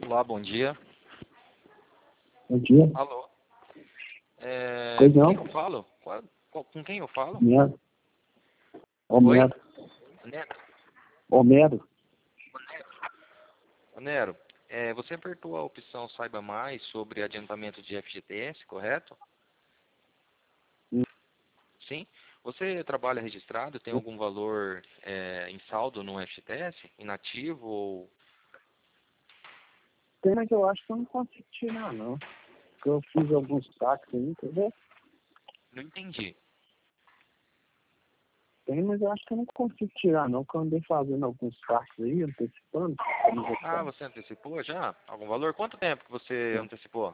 Olá, bom dia. Bom dia. Alô? Pois Com não? quem eu falo? Com quem eu falo? Homero. Oi? Homero. Neto. Homero. Nero, você apertou a opção Saiba Mais sobre adiantamento de FGTS, correto? Hum. Sim. Você trabalha registrado? Tem algum valor em saldo no FGTS? Inativo ou... Pena que eu acho que eu não consigo tirar, não. Porque eu fiz alguns saques aí, quer ver? Não entendi. Tem, mas eu acho que eu não consigo tirar, não. Porque eu andei fazendo alguns saques aí, antecipando. Ah, você antecipou já? Algum valor? Quanto tempo que você antecipou?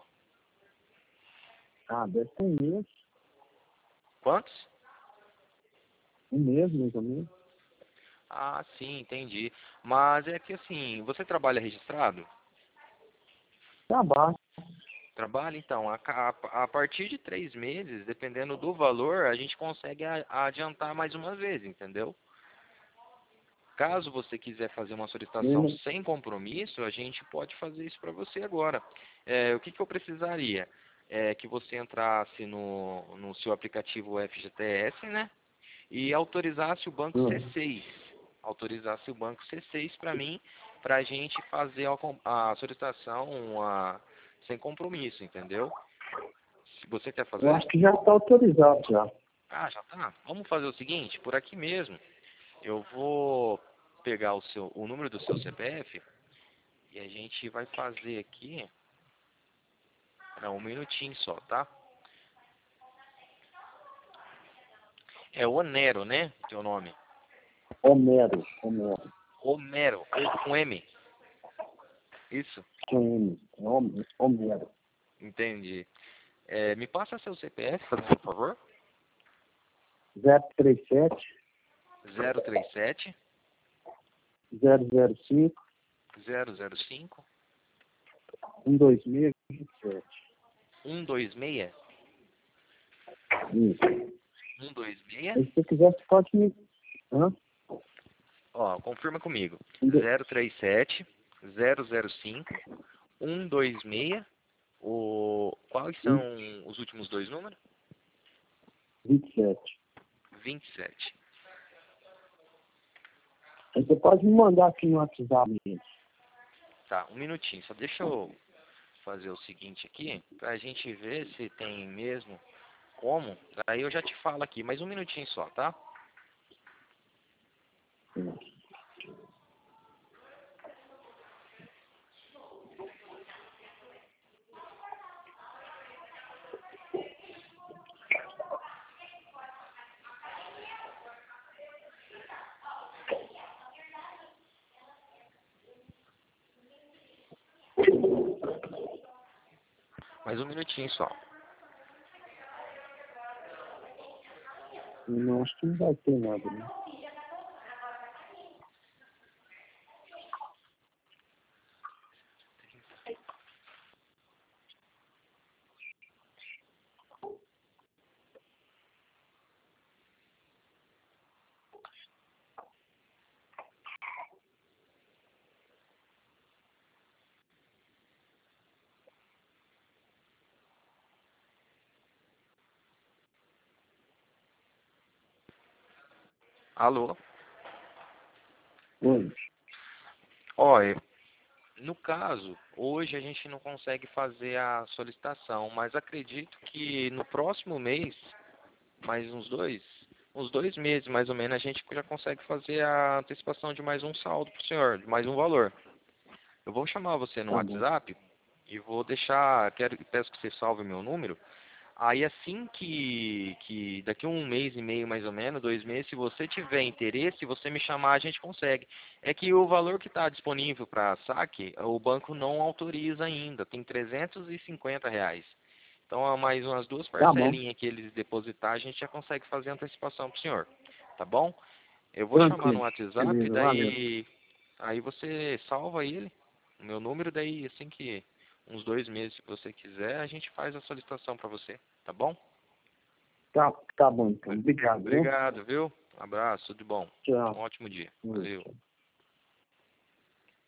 Ah, deve ter um mês. Quantos? Um mês, mais ou menos. Ah, sim, entendi. Mas é que assim, você trabalha registrado? Trabalho. Trabalha, então, a partir de 3 meses, dependendo do valor, a gente consegue adiantar mais uma vez, entendeu? Caso você quiser fazer uma solicitação sem compromisso, a gente pode fazer isso para você agora. O que eu precisaria? Que você entrasse no seu aplicativo FGTS, né? E autorizasse o banco C6. Autorizasse o banco C6 para mim, para a gente fazer a solicitação sem compromisso, entendeu? Se você quer fazer... Eu acho que já está autorizado, já. Ah, já tá? Vamos fazer o seguinte, por aqui mesmo, eu vou pegar o número do seu CPF e a gente vai fazer aqui para um minutinho só, tá? É Onero, né? Teu nome? Homero. Homero. Homero, com M. Isso? Com M. Homero. Entendi. Me passa seu CPF, por favor. 037 037 005 005 12627. 126 Isso. 126. Se você quiser, você pode me... Hã? Ó, confirma comigo. 037 005 126. Quais são os últimos dois números? 27. 27. Aí você pode me mandar aqui no WhatsApp mesmo. Tá, um minutinho. Só deixa eu fazer o seguinte aqui, pra gente ver se tem mesmo como. Aí eu já te falo aqui, mais um minutinho só, tá? Mais um minutinho só. Não, acho que não vai ter nada, né? Alô? Oi. Olha, no caso, hoje a gente não consegue fazer a solicitação, mas acredito que no próximo mês, mais uns dois meses mais ou menos, a gente já consegue fazer a antecipação de mais um saldo para o senhor, de mais um valor. Eu vou chamar você no Tá bom. WhatsApp e vou deixar, peço que você salve meu número. Aí assim que daqui a um mês e meio mais ou menos, 2 meses, se você tiver interesse, você me chamar, a gente consegue. É que o valor que está disponível para saque, o banco não autoriza ainda, tem R$ 350. Então, mais umas duas Tá bom. parcelinhas que eles depositar, a gente já consegue fazer a antecipação para o senhor. Tá bom? Eu vou chamar no Tranquilo. WhatsApp, Beleza, valeu. daí aí você salva ele, o meu número, daí assim que uns 2 meses, se você quiser, a gente faz a solicitação para você, tá bom? Tá bom, então. Obrigado, viu? Obrigado, viu? Abraço, tudo de bom. Tchau. Um ótimo dia. Oi, Valeu. tchau.